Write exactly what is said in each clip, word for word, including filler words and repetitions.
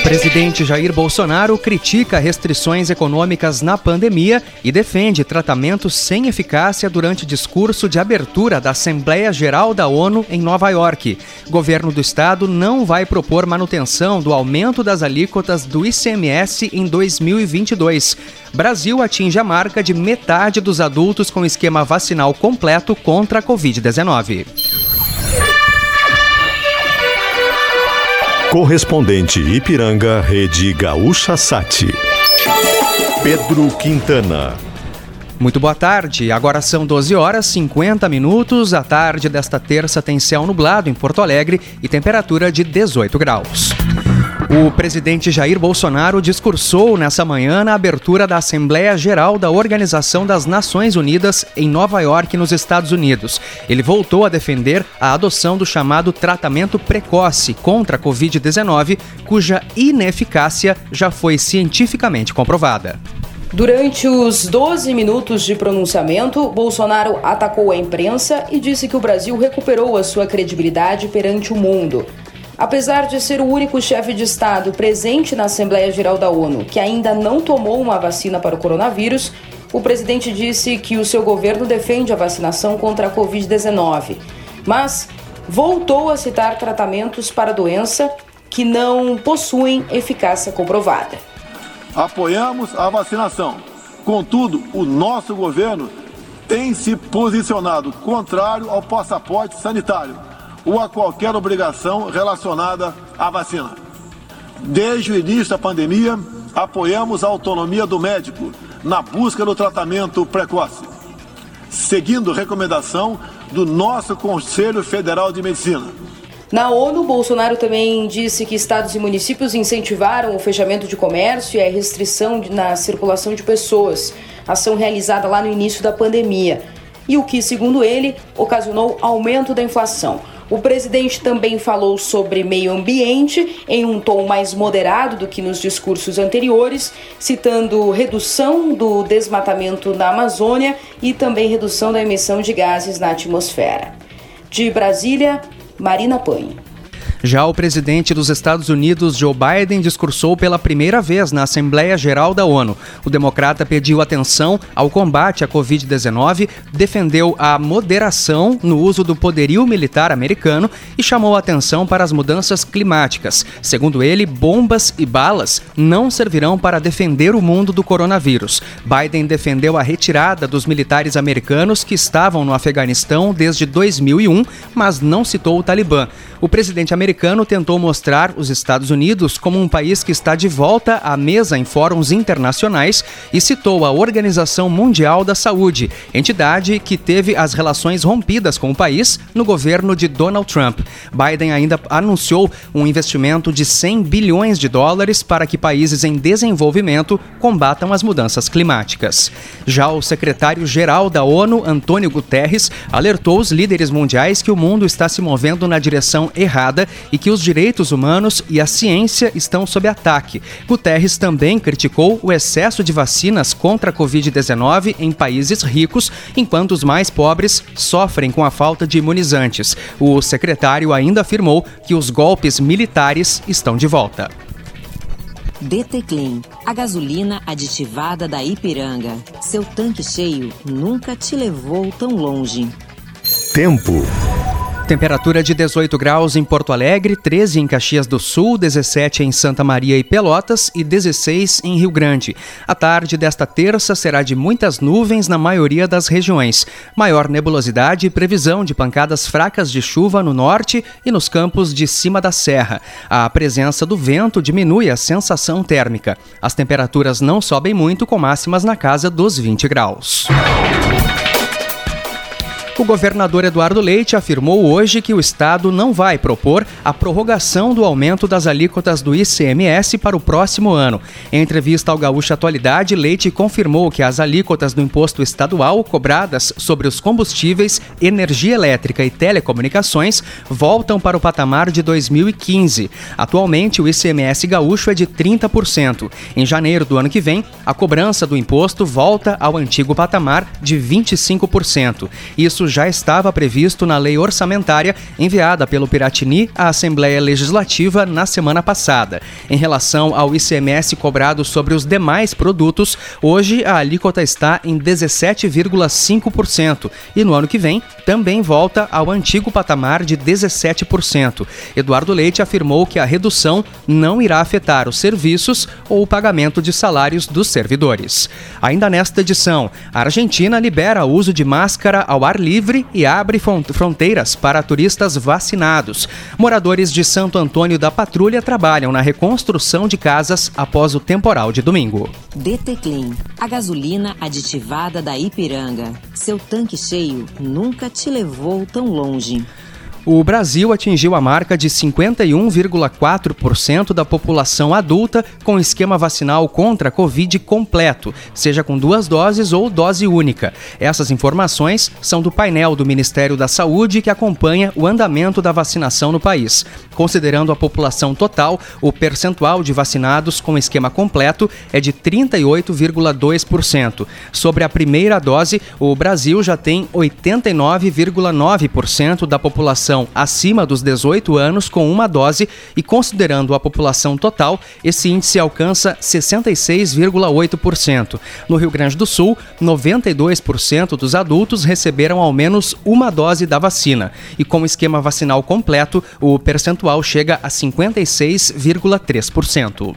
presidente Jair Bolsonaro critica restrições econômicas na pandemia e defende tratamento sem eficácia durante discurso de abertura da Assembleia Geral da ONU em Nova York. Governo do estado não vai propor manutenção do aumento das alíquotas do I C M S em dois mil e vinte e dois. Brasil atinge a marca de metade dos adultos com esquema vacinal completo contra a covid dezenove. Correspondente Ipiranga, Rede Gaúcha Sat. Pedro Quintana. Muito boa tarde, agora são doze horas e cinquenta minutos. A tarde desta terça tem céu nublado em Porto Alegre e temperatura de dezoito graus. O presidente Jair Bolsonaro discursou nessa manhã na abertura da Assembleia Geral da Organização das Nações Unidas em Nova York, nos Estados Unidos. Ele voltou a defender a adoção do chamado tratamento precoce contra a covid dezenove, cuja ineficácia já foi cientificamente comprovada. Durante os doze minutos de pronunciamento, Bolsonaro atacou a imprensa e disse que o Brasil recuperou a sua credibilidade perante o mundo. Apesar de ser o único chefe de Estado presente na Assembleia Geral da ONU que ainda não tomou uma vacina para o coronavírus, o presidente disse que o seu governo defende a vacinação contra a covid dezenove, mas voltou a citar tratamentos para a doença que não possuem eficácia comprovada. Apoiamos a vacinação. Contudo, o nosso governo tem se posicionado contrário ao passaporte sanitário ou a qualquer obrigação relacionada à vacina. Desde o início da pandemia, apoiamos a autonomia do médico na busca do tratamento precoce, seguindo recomendação do nosso Conselho Federal de Medicina. Na ONU, Bolsonaro também disse que estados e municípios incentivaram o fechamento de comércio e a restrição na circulação de pessoas, ação realizada lá no início da pandemia, e o que, segundo ele, ocasionou aumento da inflação. O presidente também falou sobre meio ambiente em um tom mais moderado do que nos discursos anteriores, citando redução do desmatamento na Amazônia e também redução da emissão de gases na atmosfera. De Brasília, Marina Panho. Já o presidente dos Estados Unidos, Joe Biden, discursou pela primeira vez na Assembleia Geral da ONU. O democrata pediu atenção ao combate à covid dezenove, defendeu a moderação no uso do poderio militar americano e chamou a atenção para as mudanças climáticas. Segundo ele, bombas e balas não servirão para defender o mundo do coronavírus. Biden defendeu a retirada dos militares americanos que estavam no Afeganistão desde dois mil e um, mas não citou o Talibã. O presidente americano tentou mostrar os Estados Unidos como um país que está de volta à mesa em fóruns internacionais e citou a Organização Mundial da Saúde, entidade que teve as relações rompidas com o país no governo de Donald Trump. Biden ainda anunciou um investimento de cem bilhões de dólares para que países em desenvolvimento combatam as mudanças climáticas. Já o secretário-geral da ONU, Antônio Guterres, alertou os líderes mundiais que o mundo está se movendo na direção errada e que os direitos humanos e a ciência estão sob ataque. Guterres também criticou o excesso de vacinas contra a covid dezenove em países ricos, enquanto os mais pobres sofrem com a falta de imunizantes. O secretário ainda afirmou que os golpes militares estão de volta. D T Clean, a gasolina aditivada da Ipiranga. Seu tanque cheio nunca te levou tão longe. Tempo. Temperatura de dezoito graus em Porto Alegre, treze em Caxias do Sul, dezessete em Santa Maria e Pelotas e dezesseis em Rio Grande. A tarde desta terça será de muitas nuvens na maioria das regiões. Maior nebulosidade e previsão de pancadas fracas de chuva no norte e nos campos de cima da serra. A presença do vento diminui a sensação térmica. As temperaturas não sobem muito, com máximas na casa dos vinte graus. O governador Eduardo Leite afirmou hoje que o estado não vai propor a prorrogação do aumento das alíquotas do I C M S para o próximo ano. Em entrevista ao Gaúcha Atualidade, Leite confirmou que as alíquotas do imposto estadual cobradas sobre os combustíveis, energia elétrica e telecomunicações voltam para o patamar de dois mil e quinze. Atualmente, o I C M S gaúcho é de trinta por cento. Em janeiro do ano que vem, a cobrança do imposto volta ao antigo patamar de vinte e cinco por cento. Isso isso já estava previsto na lei orçamentária enviada pelo Piratini à Assembleia Legislativa na semana passada. Em relação ao I C M S cobrado sobre os demais produtos, hoje a alíquota está em dezessete vírgula cinco por cento e no ano que vem também volta ao antigo patamar de dezessete por cento. Eduardo Leite afirmou que a redução não irá afetar os serviços ou o pagamento de salários dos servidores. Ainda nesta edição, a Argentina libera o uso de máscara ao ar livre e abre fronteiras para turistas vacinados. Moradores de Santo Antônio da Patrulha trabalham na reconstrução de casas após o temporal de domingo. D T Clean, a gasolina aditivada da Ipiranga. Seu tanque cheio nunca te levou tão longe. O Brasil atingiu a marca de cinquenta e um vírgula quatro por cento da população adulta com esquema vacinal contra a Covid completo, seja com duas doses ou dose única. Essas informações são do painel do Ministério da Saúde que acompanha o andamento da vacinação no país. Considerando a população total, o percentual de vacinados com esquema completo é de trinta e oito vírgula dois por cento. Sobre a primeira dose, o Brasil já tem oitenta e nove vírgula nove por cento da população acima dos dezoito anos com uma dose e, considerando a população total, esse índice alcança sessenta e seis vírgula oito por cento. No Rio Grande do Sul, noventa e dois por cento dos adultos receberam ao menos uma dose da vacina e, com o esquema vacinal completo, o percentual chega a cinquenta e seis vírgula três por cento.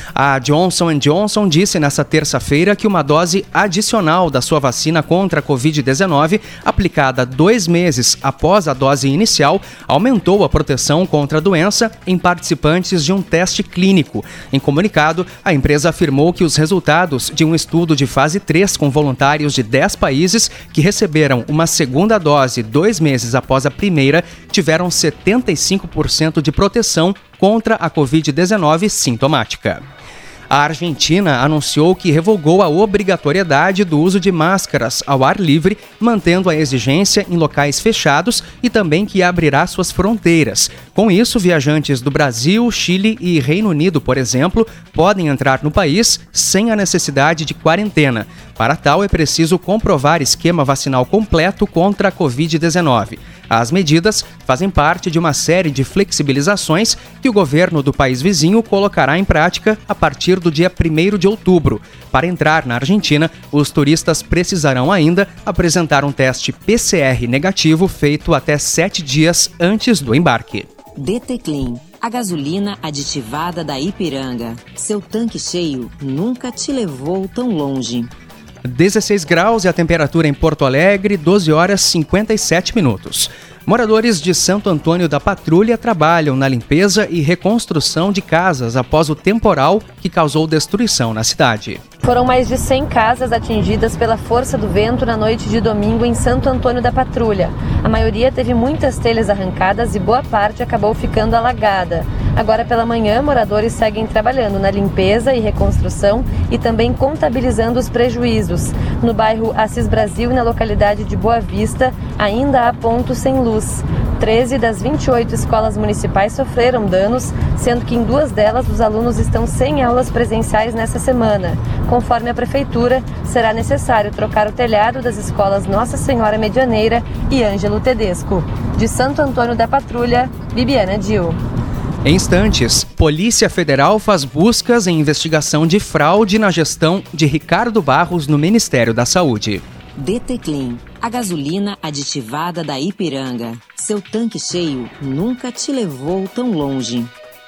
A Johnson and Johnson disse nesta terça-feira que uma dose adicional da sua vacina contra a covid dezenove, aplicada dois meses após a dose inicial, aumentou a proteção contra a doença em participantes de um teste clínico. Em comunicado, a empresa afirmou que os resultados de um estudo de fase três com voluntários de dez países que receberam uma segunda dose dois meses após a primeira tiveram setenta e cinco por cento de proteção contra a covid dezenove sintomática. A Argentina anunciou que revogou a obrigatoriedade do uso de máscaras ao ar livre, mantendo a exigência em locais fechados e também que abrirá suas fronteiras. Com isso, viajantes do Brasil, Chile e Reino Unido, por exemplo, podem entrar no país sem a necessidade de quarentena. Para tal, é preciso comprovar esquema vacinal completo contra a covid dezenove. As medidas fazem parte de uma série de flexibilizações que o governo do país vizinho colocará em prática a partir do dia primeiro de outubro. Para entrar na Argentina, os turistas precisarão ainda apresentar um teste P C R negativo feito até sete dias antes do embarque. D T Clean, a gasolina aditivada da Ipiranga. Seu tanque cheio nunca te levou tão longe. dezesseis graus e a temperatura em Porto Alegre, doze horas e cinquenta e sete minutos. Moradores de Santo Antônio da Patrulha trabalham na limpeza e reconstrução de casas após o temporal que causou destruição na cidade. Foram mais de cem casas atingidas pela força do vento na noite de domingo em Santo Antônio da Patrulha. A maioria teve muitas telhas arrancadas e boa parte acabou ficando alagada. Agora pela manhã, moradores seguem trabalhando na limpeza e reconstrução e também contabilizando os prejuízos. No bairro Assis Brasil e na localidade de Boa Vista, ainda há pontos sem luz. treze das vinte e oito escolas municipais sofreram danos, sendo que em duas delas os alunos estão sem aulas presenciais nessa semana. Conforme a prefeitura, será necessário trocar o telhado das escolas Nossa Senhora Medianeira e Ângelo Tedesco. De Santo Antônio da Patrulha, Bibiana Dil. Em instantes, Polícia Federal faz buscas em investigação de fraude na gestão de Ricardo Barros no Ministério da Saúde. D T Clean, a gasolina aditivada da Ipiranga. Seu tanque cheio nunca te levou tão longe.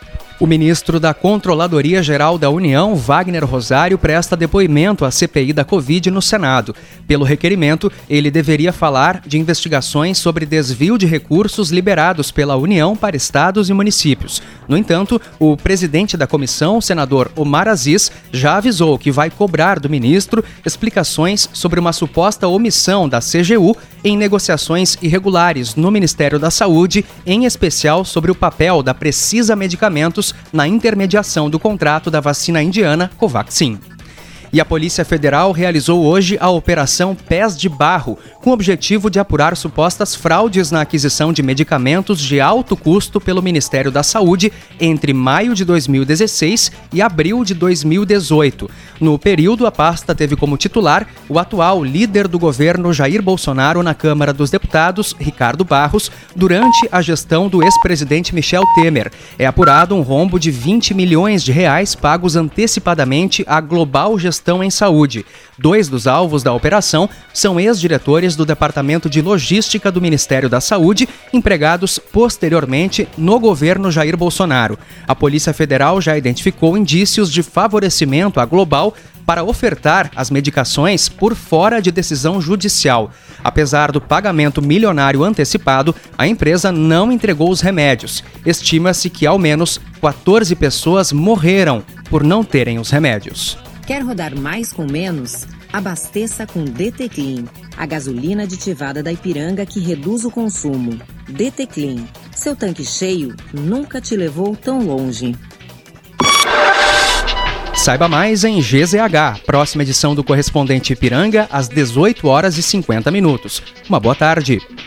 O ministro da Controladoria Geral da União, Wagner Rosário, presta depoimento à C P I da Covid no Senado. Pelo requerimento, ele deveria falar de investigações sobre desvio de recursos liberados pela União para estados e municípios. No entanto, o presidente da comissão, o senador Omar Aziz, já avisou que vai cobrar do ministro explicações sobre uma suposta omissão da C G U em negociações irregulares no Ministério da Saúde, em especial sobre o papel da Precisa Medicamentos na intermediação do contrato da vacina indiana Covaxin. E a Polícia Federal realizou hoje a Operação Pés de Barro, com o objetivo de apurar supostas fraudes na aquisição de medicamentos de alto custo pelo Ministério da Saúde entre maio de dois mil e dezesseis e abril de dois mil e dezoito. No período, a pasta teve como titular o atual líder do governo Jair Bolsonaro na Câmara dos Deputados, Ricardo Barros, durante a gestão do ex-presidente Michel Temer. É apurado um rombo de vinte milhões de reais pagos antecipadamente à Global Gestão em Saúde. Dois dos alvos da operação são ex-diretores do Departamento de Logística do Ministério da Saúde, empregados posteriormente no governo Jair Bolsonaro. A Polícia Federal já identificou indícios de favorecimento à Global para ofertar as medicações por fora de decisão judicial. Apesar do pagamento milionário antecipado, a empresa não entregou os remédios. Estima-se que ao menos quatorze pessoas morreram por não terem os remédios. Quer rodar mais com menos? Abasteça com D T Clean, a gasolina aditivada da Ipiranga que reduz o consumo. D T Clean, seu tanque cheio nunca te levou tão longe. Saiba mais em G Z H, próxima edição do Correspondente Ipiranga, às dezoito horas e cinquenta minutos. Uma boa tarde.